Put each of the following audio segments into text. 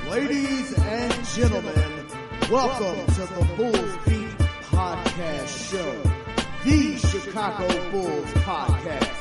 Ladies and gentlemen, welcome to the Bulls Beat Podcast Show, the Chicago Bulls Podcast.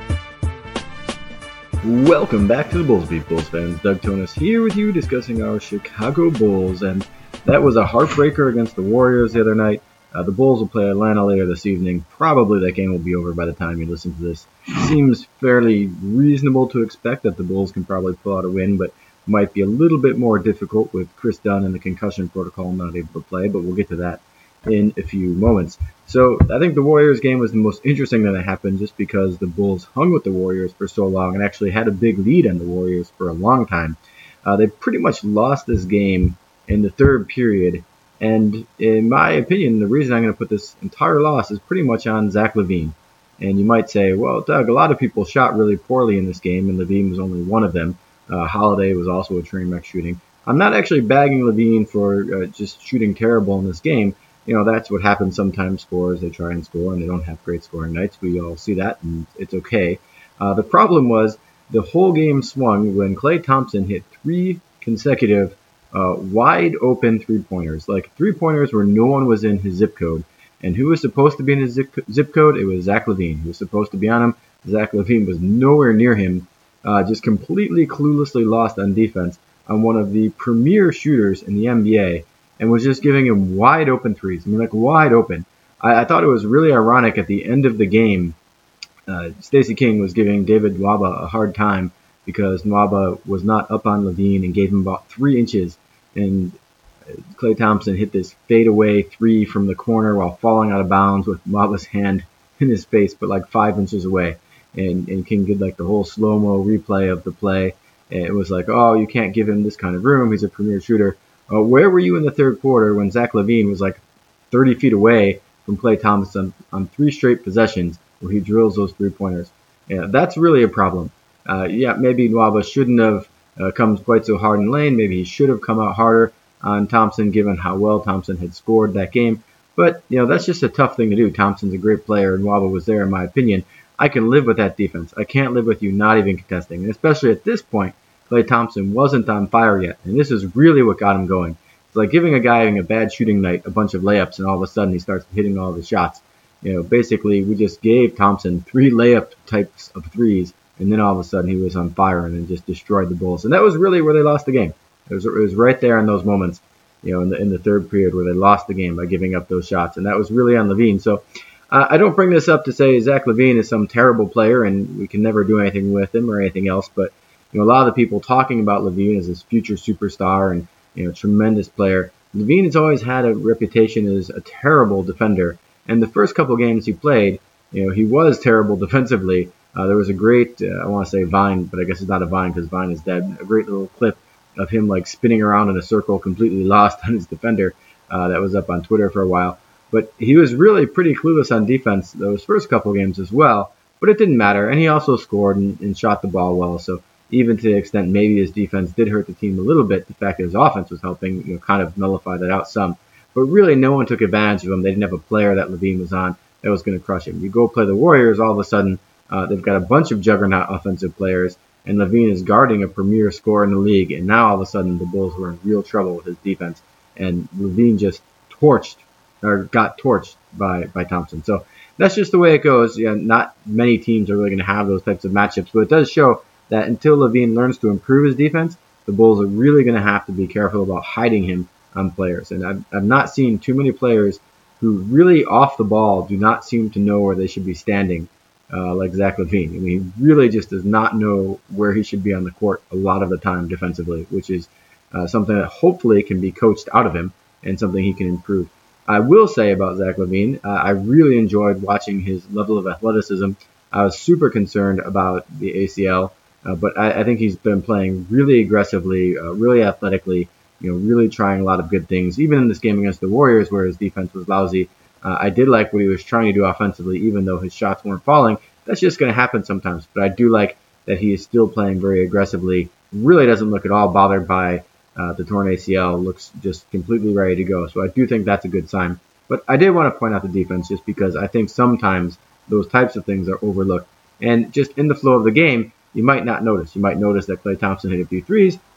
Welcome back to the Bulls Beat, Bulls fans. Doug Tonis here with you discussing our Chicago Bulls, and that was a heartbreaker against the Warriors the other night. The Bulls will play Atlanta later this evening. Probably that game will be over by the time you listen to this. Seems fairly reasonable to expect that the Bulls can probably pull out a win, but might be a little bit more difficult with Chris Dunn and the concussion protocol not able to play, but we'll get to that in a few moments. So I think the Warriors game was the most interesting that happened just because the Bulls hung with the Warriors for so long and actually had a big lead on the Warriors for a long time. They pretty much lost this game in the third period, and in my opinion, the reason I'm going to put this entire loss is pretty much on Zach LaVine. And you might say, well, Doug, a lot of people shot really poorly in this game, and LaVine was only one of them. Holiday was also a train wreck shooting. I'm not actually bagging LaVine for just shooting terrible in this game. You know, that's what happens sometimes. Scorers, they try and score, and they don't have great scoring nights. We all see that, and it's okay. The problem was the whole game swung when Klay Thompson hit three consecutive wide-open three-pointers. Like three-pointers where no one was in his zip code. And who was supposed to be in his zip code? It was Zach LaVine. Who was supposed to be on him? Zach LaVine was nowhere near him. Just completely cluelessly lost on defense on one of the premier shooters in the NBA and was just giving him wide open threes. I mean, like wide open. I thought it was really ironic at the end of the game. Stacey King was giving David Nwaba a hard time because Nwaba was not up on LaVine and gave him about 3 inches. And Klay Thompson hit this fadeaway three from the corner while falling out of bounds with Nwaba's hand in his face, but like 5 inches away. And King did like the whole slow-mo replay of the play. And it was like, oh, you can't give him this kind of room. He's a premier shooter. Where were you in the third quarter when Zach LaVine was like 30 feet away from Klay Thompson on 3 straight possessions where he drills those three-pointers? Yeah, that's really a problem. Maybe Nwaba shouldn't have come quite so hard in lane. Maybe he should have come out harder on Thompson given how well Thompson had scored that game. But, you know, that's just a tough thing to do. Thompson's a great player, and Nwaba was there, in my opinion. I can live with that defense. I can't live with you not even contesting. And especially at this point, Klay Thompson wasn't on fire yet. And this is really what got him going. It's like giving a guy having a bad shooting night a bunch of layups, and all of a sudden he starts hitting all the shots. You know, basically, we just gave Thompson 3 layup types of threes, and then all of a sudden he was on fire and then just destroyed the Bulls. And that was really where they lost the game. It was right there in those moments, you know, in the third period where they lost the game by giving up those shots. And that was really on LaVine. So I don't bring this up to say Zach LaVine is some terrible player and we can never do anything with him or anything else. But, you know, a lot of the people talking about LaVine as this future superstar and, you know, tremendous player. LaVine has always had a reputation as a terrible defender. And the first couple games he played, you know, he was terrible defensively. There was a great, I want to say Vine, but I guess it's not a Vine because Vine is dead. A great little clip of him like spinning around in a circle, completely lost on his defender. That was up on Twitter for a while. But he was really pretty clueless on defense those first couple games as well. But it didn't matter. And he also scored and shot the ball well. So even to the extent maybe his defense did hurt the team a little bit, the fact that his offense was helping, you know, kind of nullify that out some. But really no one took advantage of him. They didn't have a player that LaVine was on that was going to crush him. You go play the Warriors, all of a sudden they've got a bunch of juggernaut offensive players. And LaVine is guarding a premier scorer in the league. And now all of a sudden the Bulls were in real trouble with his defense. And LaVine just got torched by Thompson. So that's just the way it goes. Yeah, not many teams are really going to have those types of matchups, but it does show that until LaVine learns to improve his defense, the Bulls are really going to have to be careful about hiding him on players. And I've not seen too many players who really off the ball do not seem to know where they should be standing, like Zach LaVine. I mean, he really just does not know where he should be on the court a lot of the time defensively, which is something that hopefully can be coached out of him and something he can improve. I will say about Zach LaVine, I really enjoyed watching his level of athleticism. I was super concerned about the ACL, but I think he's been playing really aggressively, really athletically, you know, really trying a lot of good things. Even in this game against the Warriors, where his defense was lousy, I did like what he was trying to do offensively, even though his shots weren't falling. That's just going to happen sometimes, but I do like that he is still playing very aggressively. Really doesn't look at all bothered by the torn ACL, looks just completely ready to go. So I do think that's a good sign. But I did want to point out the defense just because I think sometimes those types of things are overlooked. And just in the flow of the game, you might not notice. You might notice that Klay Thompson hit a few threes,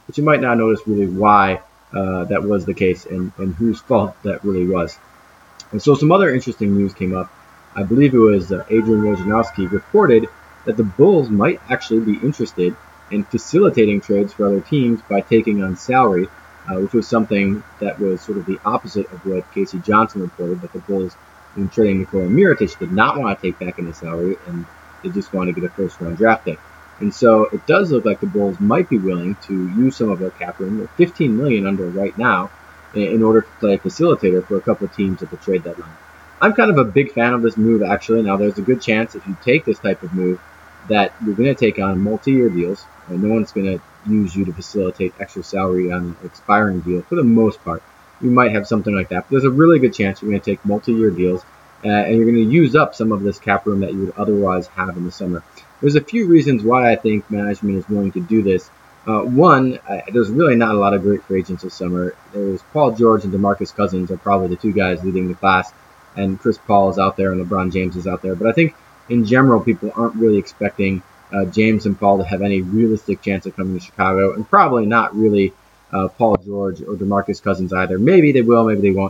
but you might not notice really why that was the case and whose fault that really was. And so some other interesting news came up. I believe it was Adrian Wojnarowski reported that the Bulls might actually be interested in facilitating trades for other teams by taking on salary, which was something that was sort of the opposite of what Casey Johnson reported, that the Bulls, in trading Nikola Mirotic, did not want to take back any salary, and they just wanted to get a first-round draft pick. And so it does look like the Bulls might be willing to use some of their cap room, they're $15 million under right now, in order to play a facilitator for a couple of teams at the trade deadline. I'm kind of a big fan of this move, actually. Now, there's a good chance if you take this type of move that you're going to take on multi-year deals, and no one's going to use you to facilitate extra salary on an expiring deal for the most part. You might have something like that, but there's a really good chance you're going to take multi-year deals, and you're going to use up some of this cap room that you would otherwise have in the summer. There's a few reasons why I think management is willing to do this. One, there's really not a lot of great free agents this summer. There's Paul George and DeMarcus Cousins are probably the two guys leading the class, and Chris Paul is out there and LeBron James is out there. But I think in general, people aren't really expecting James and Paul to have any realistic chance of coming to Chicago, and probably not really Paul George or DeMarcus Cousins either. Maybe they will, maybe they won't.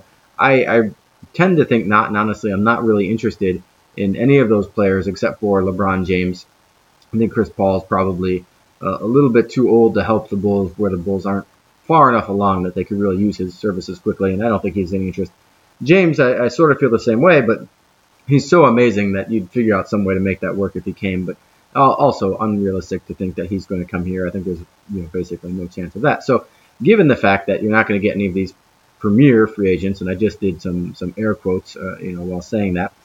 I tend to think not, and honestly, I'm not really interested in any of those players except for LeBron James. I think Chris Paul is probably a little bit too old to help the Bulls, where the Bulls aren't far enough along that they could really use his services quickly, and I don't think he's any interest. James, I sort of feel the same way, but he's so amazing that you'd figure out some way to make that work if he came, but also unrealistic to think that he's going to come here. I think there's basically no chance of that. So given the fact that you're not going to get any of these premier free agents, and I just did some air quotes while saying that,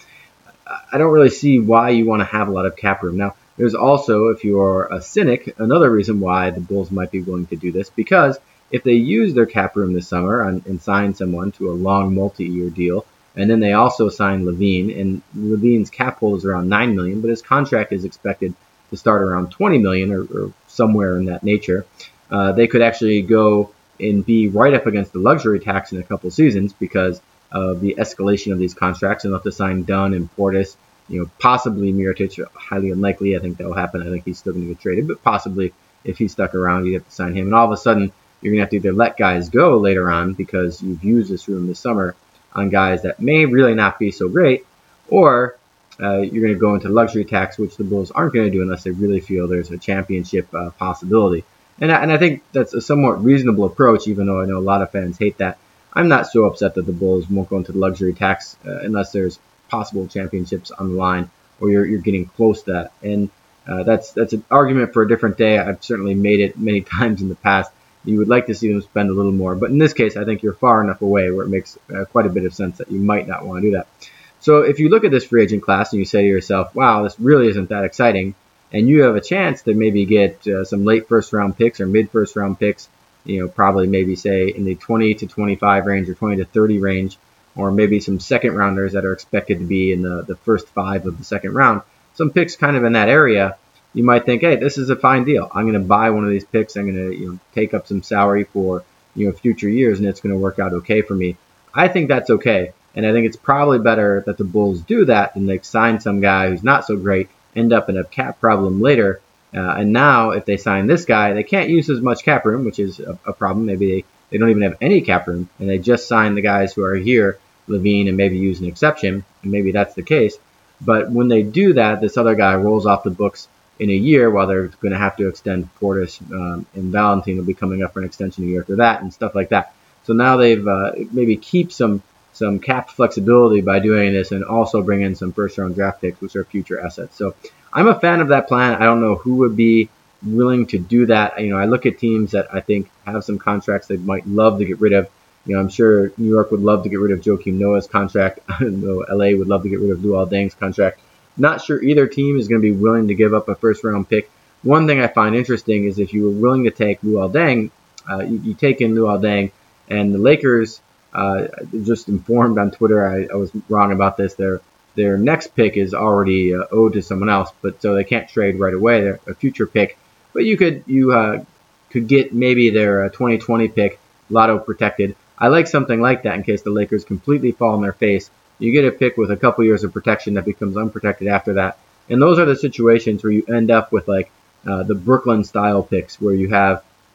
I don't really see why you want to have a lot of cap room. Now, there's also, if you're a cynic, another reason why the Bulls might be willing to do this, because if they use their cap room this summer and sign someone to a long multi-year deal, and then they also sign LaVine, and LaVine's cap hold is around $9 million, but his contract is expected to start around $20 million or somewhere in that nature, they could actually go and be right up against the luxury tax in a couple seasons because of the escalation of these contracts, and they'll have to sign Dunn and Portis, possibly Mirotic, highly unlikely. I think that will happen. I think he's still going to get traded, but possibly if he's stuck around, you'd have to sign him. And all of a sudden, you're going to have to either let guys go later on because you've used this room this summer on guys that may really not be so great, or you're going to go into luxury tax, which the Bulls aren't going to do unless they really feel there's a championship possibility. And I think that's a somewhat reasonable approach, even though I know a lot of fans hate that. I'm not so upset that the Bulls won't go into the luxury tax unless there's possible championships on the line, or you're getting close to that. And that's an argument for a different day. I've certainly made it many times in the past. You would like to see them spend a little more, but in this case, I think you're far enough away where it makes quite a bit of sense that you might not want to do that. So if you look at this free agent class and you say to yourself, wow, this really isn't that exciting, and you have a chance to maybe get some late first-round picks or mid-first-round picks, probably maybe say in the 20 to 25 range or 20 to 30 range, or maybe some second-rounders that are expected to be in the first 5 of the second round, some picks kind of in that area, you might think, hey, this is a fine deal. I'm going to buy one of these picks. I'm going to take up some salary for future years, and it's going to work out okay for me. I think that's okay, and I think it's probably better that the Bulls do that than they sign some guy who's not so great, end up in a cap problem later, and now if they sign this guy, they can't use as much cap room, which is a problem. Maybe they don't even have any cap room, and they just sign the guys who are here, LaVine, and maybe use an exception, and maybe that's the case. But when they do that, this other guy rolls off the books in a year, while they're going to have to extend Portis, and Valentine will be coming up for an extension a year after that, and stuff like that. So now they've maybe keep some cap flexibility by doing this, and also bring in some first-round draft picks, which are future assets. So I'm a fan of that plan. I don't know who would be willing to do that. I look at teams that I think have some contracts they might love to get rid of. I'm sure New York would love to get rid of Joakim Noah's contract. I know LA would love to get rid of Luol Deng's contract. Not sure either team is going to be willing to give up a first-round pick. One thing I find interesting is if you were willing to take Luol Deng, you take in Luol Deng, and the Lakers just informed on Twitter, I was wrong about this, their next pick is already owed to someone else, but so they can't trade right away. They're a future pick, but you could get maybe their 2020 pick lotto protected. I like something like that in case the Lakers completely fall on their face. You get a pick with a couple years of protection that becomes unprotected after that. And those are the situations where you end up with like the Brooklyn style picks where you have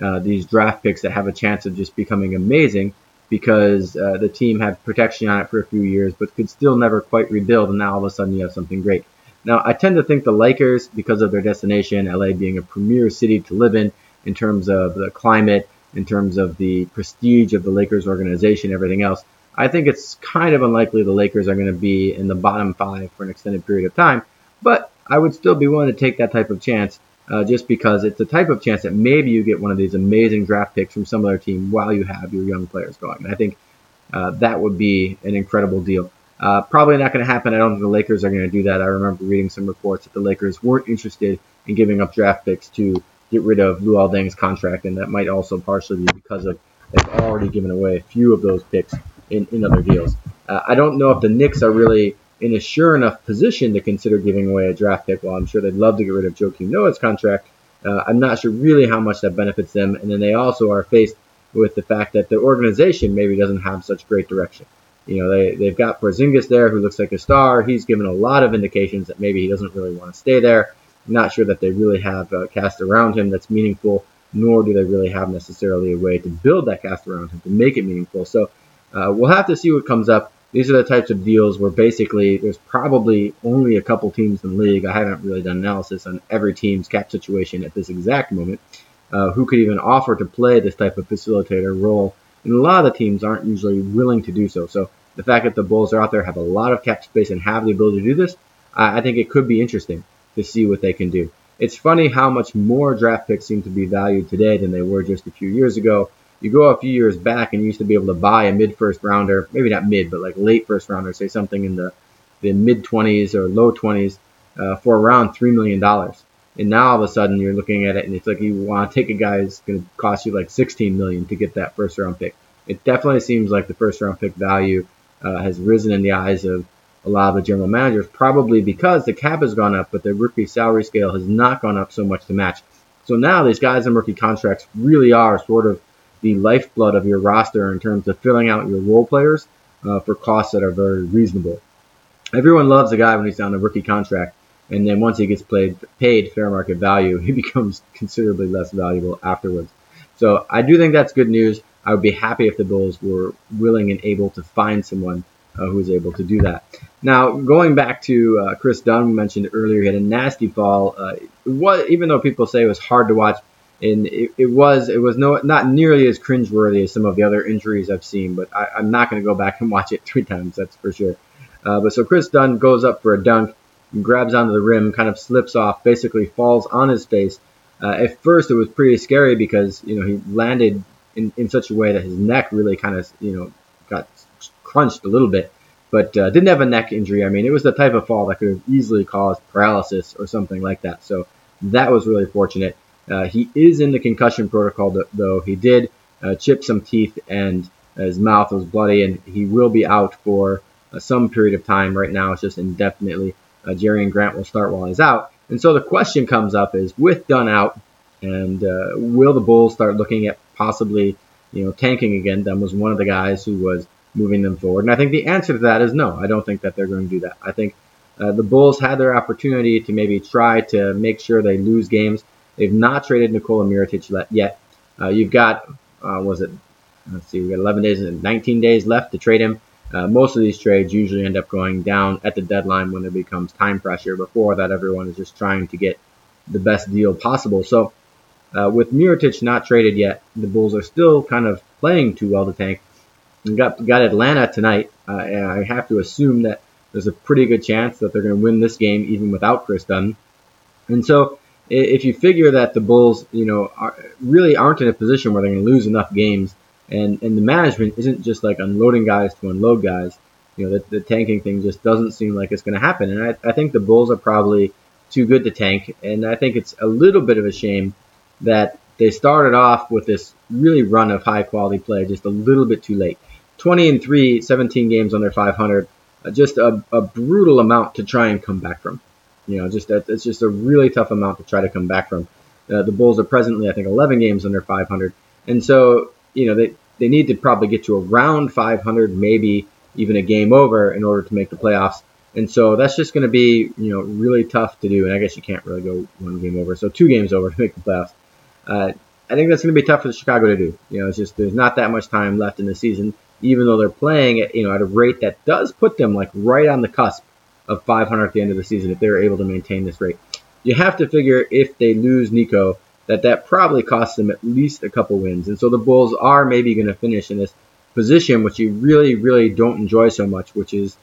these draft picks that have a chance of just becoming amazing because the team had protection on it for a few years, but could still never quite rebuild, and now all of a sudden you have something great. Now, I tend to think the Lakers, because of their destination, LA being a premier city to live in terms of the climate, in terms of the prestige of the Lakers organization, everything else, I think it's kind of unlikely the Lakers are going to be in the bottom 5 for an extended period of time, but I would still be willing to take that type of chance just because it's the type of chance that maybe you get one of these amazing draft picks from some other team while you have your young players going. And I think that would be an incredible deal. Probably not going to happen. I don't think the Lakers are going to do that. I remember reading some reports that the Lakers weren't interested in giving up draft picks to get rid of Luol Deng's contract, and that might also partially be because of they've already given away a few of those picks in other deals. I don't know if the Knicks are really in a sure enough position to consider giving away a draft pick. Well, I'm sure they'd love to get rid of Joakim Noah's contract. I'm not sure really how much that benefits them, and then they also are faced with the fact that the organization maybe doesn't have such great direction. You know, they've got Porzingis there who looks like a star. He's given a lot of indications that maybe he doesn't really want to stay there. I'm not sure that they really have a cast around him that's meaningful, nor do they really have necessarily a way to build that cast around him to make it meaningful. So we'll have to see what comes up. These are the types of deals where basically there's probably only a couple teams in the league. I haven't really done analysis on every team's cap situation at this exact moment, who could even offer to play this type of facilitator role. And a lot of the teams aren't usually willing to do so. So the fact that the Bulls are out there, have a lot of cap space, and have the ability to do this, I think it could be interesting to see what they can do. It's funny how much more draft picks seem to be valued today than they were just a few years ago. You go a few years back and you used to be able to buy a mid-first rounder, maybe not mid, but like late first rounder, say something in the mid-20s or low 20s for around $3 million. And now all of a sudden you're looking at it and it's like you want to take a guy who's going to cost you like $16 million to get that first round pick. It definitely seems like the first round pick value has risen in the eyes of a lot of the general managers, probably because the cap has gone up, but the rookie salary scale has not gone up so much to match. So now these guys in rookie contracts really are sort of the lifeblood of your roster in terms of filling out your role players for costs that are very reasonable. Everyone loves a guy when he's on a rookie contract, and then once he gets paid fair market value, he becomes considerably less valuable afterwards. So I do think that's good news. I would be happy if the Bulls were willing and able to find someone who was able to do that. Now, going back to Chris Dunn, we mentioned earlier, he had a nasty fall. Even though people say it was hard to watch, and it was not nearly as cringeworthy as some of the other injuries I've seen, but I'm not going to go back and watch it 3 times, that's for sure. But so Chris Dunn goes up for a dunk, grabs onto the rim, kind of slips off, basically falls on his face. At first, it was pretty scary because he landed in such a way that his neck really kind of got crunched a little bit, but didn't have a neck injury. I mean, it was the type of fall that could have easily caused paralysis or something like that. So that was really fortunate. He is in the concussion protocol, though. He did chip some teeth and his mouth was bloody, and he will be out for some period of time. Right now, it's just indefinitely. Jerry Grant will start while he's out. And so the question comes up is, with Dunn out, and will the Bulls start looking at possibly, tanking again? Dunn was one of the guys who was moving them forward. And I think the answer to that is no. I don't think that they're going to do that. I think the Bulls had their opportunity to maybe try to make sure they lose games. They've not traded Nikola Mirotic yet. You've got, we've got 11 days and 19 days left to trade him. Most of these trades usually end up going down at the deadline when there becomes time pressure. Before that, everyone is just trying to get the best deal possible. So with Mirotic not traded yet, the Bulls are still kind of playing too well to tank. We got Atlanta tonight. I have to assume that there's a pretty good chance that they're going to win this game even without Chris Dunn. And so if you figure that the Bulls, really aren't in a position where they're going to lose enough games, and the management isn't just like unloading guys to unload guys, the tanking thing just doesn't seem like it's going to happen. And I think the Bulls are probably too good to tank, and I think it's a little bit of a shame that they started off with this really run of high-quality play just a little bit too late. 20-3, 17 games under 500, just a brutal amount to try and come back from. It's just a really tough amount to try to come back from. The Bulls are presently, I think, 11 games under 500, and so they need to probably get to around 500, maybe even a game over in order to make the playoffs. And so that's just going to be, really tough to do. And I guess you can't really go one game over. So 2 games over to make the playoffs. I think that's going to be tough for Chicago to do. It's just there's not that much time left in the season, even though they're playing at a rate that does put them like right on the cusp of 500 at the end of the season if they're able to maintain this rate. You have to figure if they lose Nico, that probably costs them at least a couple wins. And so the Bulls are maybe going to finish in this position, which you really, really don't enjoy so much, which is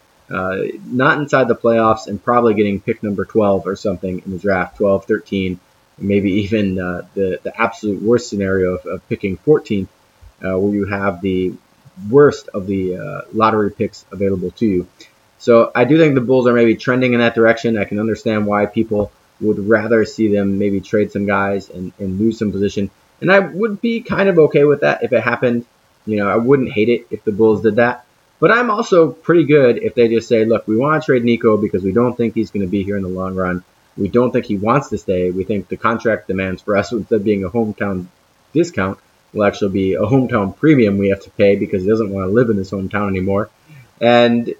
not inside the playoffs and probably getting pick number 12 or something in the draft, 12, 13, maybe even the absolute worst scenario of picking 14th, where you have the worst of the lottery picks available to you. So I do think the Bulls are maybe trending in that direction. I can understand why people would rather see them maybe trade some guys and lose some position. And I would be kind of okay with that if it happened. I wouldn't hate it if the Bulls did that. But I'm also pretty good if they just say, look, we want to trade Nico because we don't think he's going to be here in the long run. We don't think he wants to stay. We think the contract demands for us, instead of being a hometown discount, will actually be a hometown premium we have to pay because he doesn't want to live in this hometown anymore. And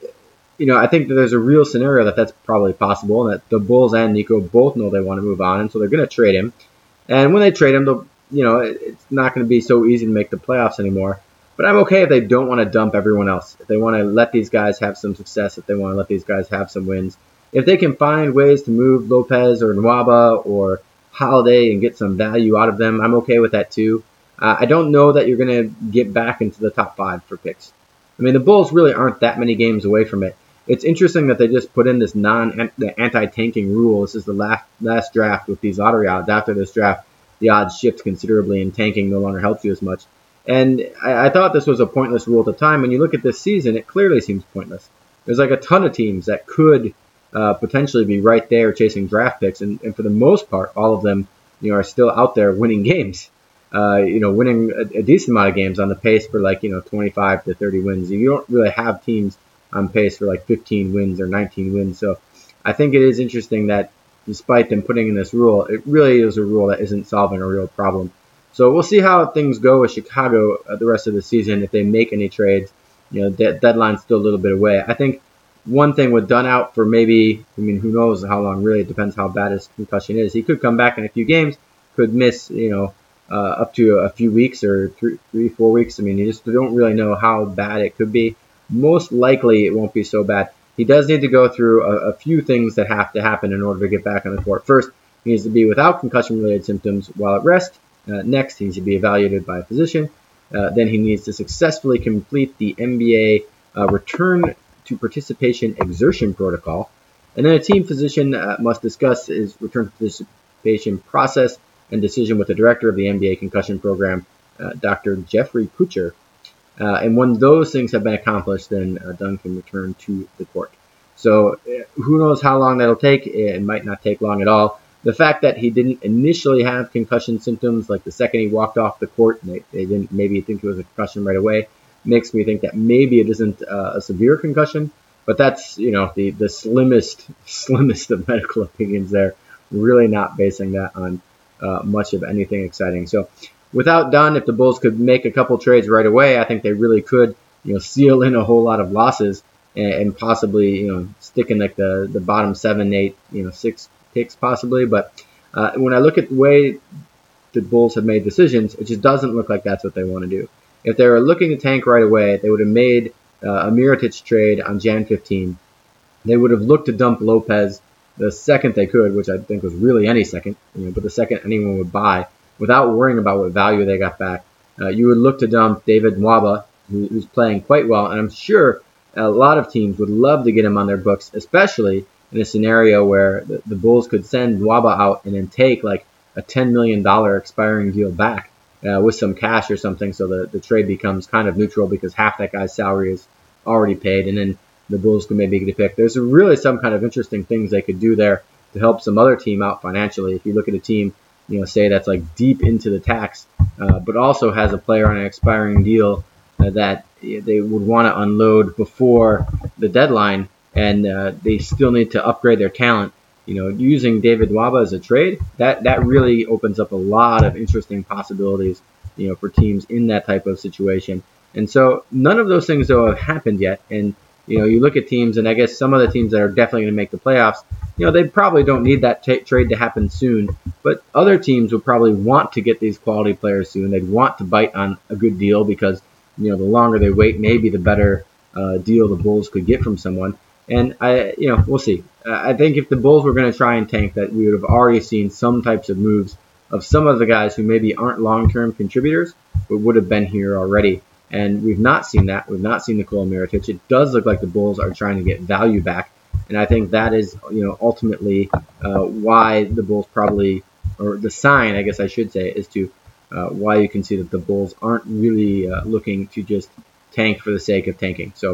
I think that there's a real scenario that's probably possible, and that the Bulls and Nico both know they want to move on, and so they're going to trade him. And when they trade him, it's not going to be so easy to make the playoffs anymore. But I'm okay if they don't want to dump everyone else. If they want to let these guys have some success, if they want to let these guys have some wins. If they can find ways to move Lopez or Nwaba or Holiday and get some value out of them, I'm okay with that too. I don't know that you're going to get back into the top 5 for picks. I mean, the Bulls really aren't that many games away from it. It's interesting that they just put in this the anti-tanking rule. This is the last draft with these lottery odds. After this draft, the odds shift considerably and tanking no longer helps you as much. And I thought this was a pointless rule at the time. When you look at this season, it clearly seems pointless. There's like a ton of teams that could potentially be right there chasing draft picks. And for the most part, all of them are still out there winning games. Winning a decent amount of games on the pace for 25 to 30 wins. You don't really have teams on pace for 15 wins or 19 wins. So I think it is interesting that despite them putting in this rule, it really is a rule that isn't solving a real problem. So we'll see how things go with Chicago the rest of the season if they make any trades. Deadline's still a little bit away. I think one thing with Dunn out for who knows how long, really. It depends how bad his concussion is. He could come back in a few games, could miss, up to a few weeks or 3-4 weeks. You just don't really know how bad it could be. Most likely it won't be so bad. He does need to go through a few things that have to happen in order to get back on the court. First, he needs to be without concussion-related symptoms while at rest. Next, he needs to be evaluated by a physician. Then he needs to successfully complete the NBA return to participation exertion protocol. And then a team physician must discuss his return to participation process and decision with the director of the NBA concussion program, Dr. Jeffrey Kucher. And when those things have been accomplished, then Dunn can return to the court. So who knows how long that'll take? It might not take long at all. The fact that he didn't initially have concussion symptoms, like the second he walked off the court, and they didn't maybe think it was a concussion right away, makes me think that maybe it isn't a severe concussion. But that's the slimmest of medical opinions there. Really not basing that on much of anything exciting. So without Dunn, if the Bulls could make a couple trades right away, I think they really could seal in a whole lot of losses and possibly stick in the bottom 7, 8, 6 picks possibly. But when I look at the way the Bulls have made decisions, it just doesn't look like that's what they want to do. If they were looking to tank right away, they would have made a Mirotic trade on Jan 15. They would have looked to dump Lopez the second they could, which I think was really any second, but the second anyone would buy without worrying about what value they got back. You would look to dump David Nwaba, who's playing quite well, and I'm sure a lot of teams would love to get him on their books, especially in a scenario where the Bulls could send Nwaba out and then take a $10 million expiring deal back with some cash or something, so the trade becomes kind of neutral because half that guy's salary is already paid, and then the Bulls could maybe get a pick. There's really some kind of interesting things they could do there to help some other team out financially. If you look at a team, say that's deep into the tax, but also has a player on an expiring deal that they would want to unload before the deadline, and they still need to upgrade their talent. Using David Nwaba as a trade, that really opens up a lot of interesting possibilities, for teams in that type of situation. And so none of those things, though, have happened yet. And, You look at teams, and I guess some of the teams that are definitely going to make the playoffs, they probably don't need that trade to happen soon. But other teams would probably want to get these quality players soon. They'd want to bite on a good deal because, the longer they wait, maybe the better deal the Bulls could get from someone. And we'll see. I think if the Bulls were going to try and tank, that we would have already seen some types of moves of some of the guys who maybe aren't long-term contributors, but would have been here already. And we've not seen that. We've not seen Nikola Mirotic. It does look like the Bulls are trying to get value back. And I think that is, ultimately why the Bulls probably, or the sign, I guess I should say, is to why you can see that the Bulls aren't really looking to just tank for the sake of tanking. So,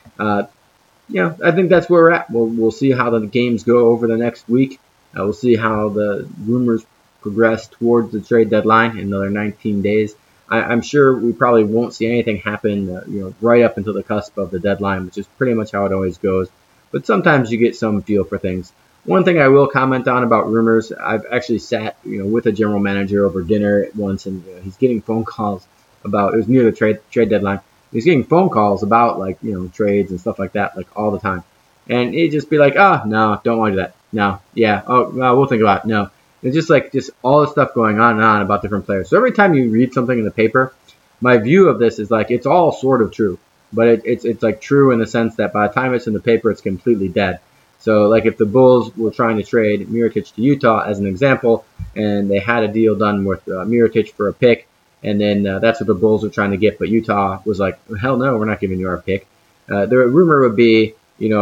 I think that's where we're at. We'll see how the games go over the next week. We'll see how the rumors progress towards the trade deadline in another 19 days. I'm sure we probably won't see anything happen, right up until the cusp of the deadline, which is pretty much how it always goes. But sometimes you get some feel for things. One thing I will comment on about rumors, I've actually sat, with a general manager over dinner once, and he's getting phone calls about, it was near the trade deadline. He's getting phone calls about trades and stuff like that, all the time. And he'd just be like, no, don't want to do that. No, yeah, we'll think about it. No. It's just all the stuff going on and on about different players. So every time you read something in the paper, my view of this is it's all sort of true. But it's true in the sense that by the time it's in the paper, it's completely dead. So if the Bulls were trying to trade Mirotic to Utah as an example, and they had a deal done with Mirotic for a pick, and then that's what the Bulls were trying to get, but Utah was like, hell no, we're not giving you our pick. The rumor would be,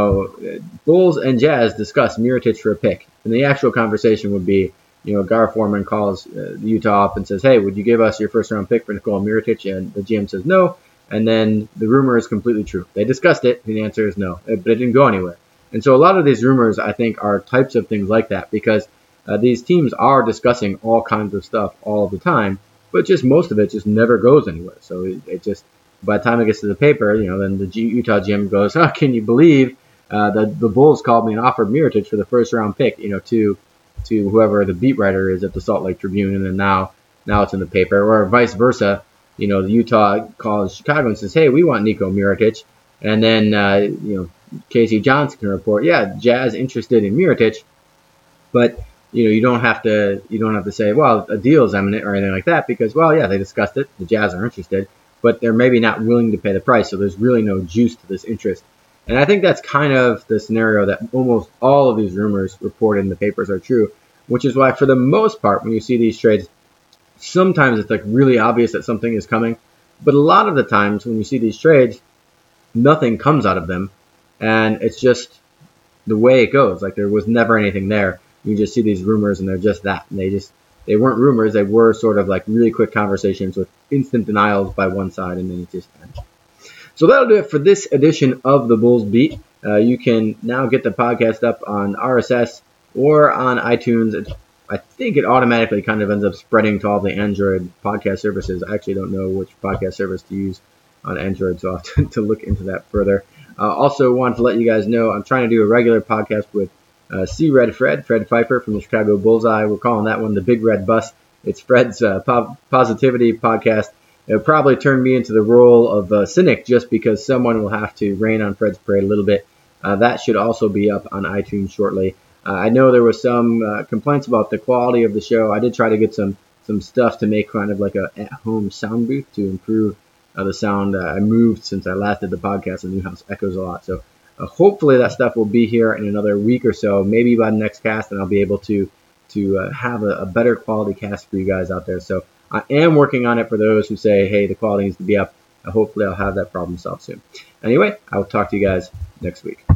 Bulls and Jazz discuss Mirotic for a pick. And the actual conversation would be, Gar Forman calls the Utah up and says, hey, would you give us your first-round pick for Nikola Mirotic? And the GM says no. And then the rumor is completely true. They discussed it, and the answer is no. But it didn't go anywhere. And so a lot of these rumors, I think, are types of things like that because these teams are discussing all kinds of stuff all the time, but just most of it just never goes anywhere. So it just, by the time it gets to the paper, then the Utah GM goes, can you believe the Bulls called me and offered Mirotic for the first-round pick, to whoever the beat writer is at the Salt Lake Tribune, and then now it's in the paper, or vice versa. The Utah calls Chicago and says, hey, we want Niko Mirotic. And then, Casey Johnson can report, yeah, Jazz interested in Mirotic. But, you don't have to say, well, a deal is imminent or anything like that because, well, yeah, they discussed it. The Jazz are interested, but they're maybe not willing to pay the price. So there's really no juice to this interest. And I think that's kind of the scenario that almost all of these rumors reported in the papers are true, which is why for the most part, when you see these trades, sometimes it's really obvious that something is coming. But a lot of the times when you see these trades, nothing comes out of them. And it's just the way it goes. There was never anything there. You just see these rumors and they're just that. And they weren't rumors. They were sort of really quick conversations with instant denials by one side, and then it just ends. So that'll do it for this edition of the Bulls Beat. You can now get the podcast up on RSS or on iTunes. I think it automatically kind of ends up spreading to all the Android podcast services. I actually don't know which podcast service to use on Android, so I'll have to look into that further. Also wanted to let you guys know I'm trying to do a regular podcast with C-Red Fred Pfeiffer from the Chicago Bullseye. We're calling that one the Big Red Bus. It's Fred's positivity podcast. It'll probably turn me into the role of cynic just because someone will have to rain on Fred's parade a little bit. That should also be up on iTunes shortly. I know there was some complaints about the quality of the show. I did try to get some stuff to make kind of like a at-home sound booth to improve the sound. I moved since I last did the podcast, and Newhouse echoes a lot. So hopefully that stuff will be here in another week or so, maybe by the next cast, and I'll be able to have a better quality cast for you guys out there. So I am working on it for those who say, hey, the quality needs to be up. Hopefully I'll have that problem solved soon. Anyway, I will talk to you guys next week.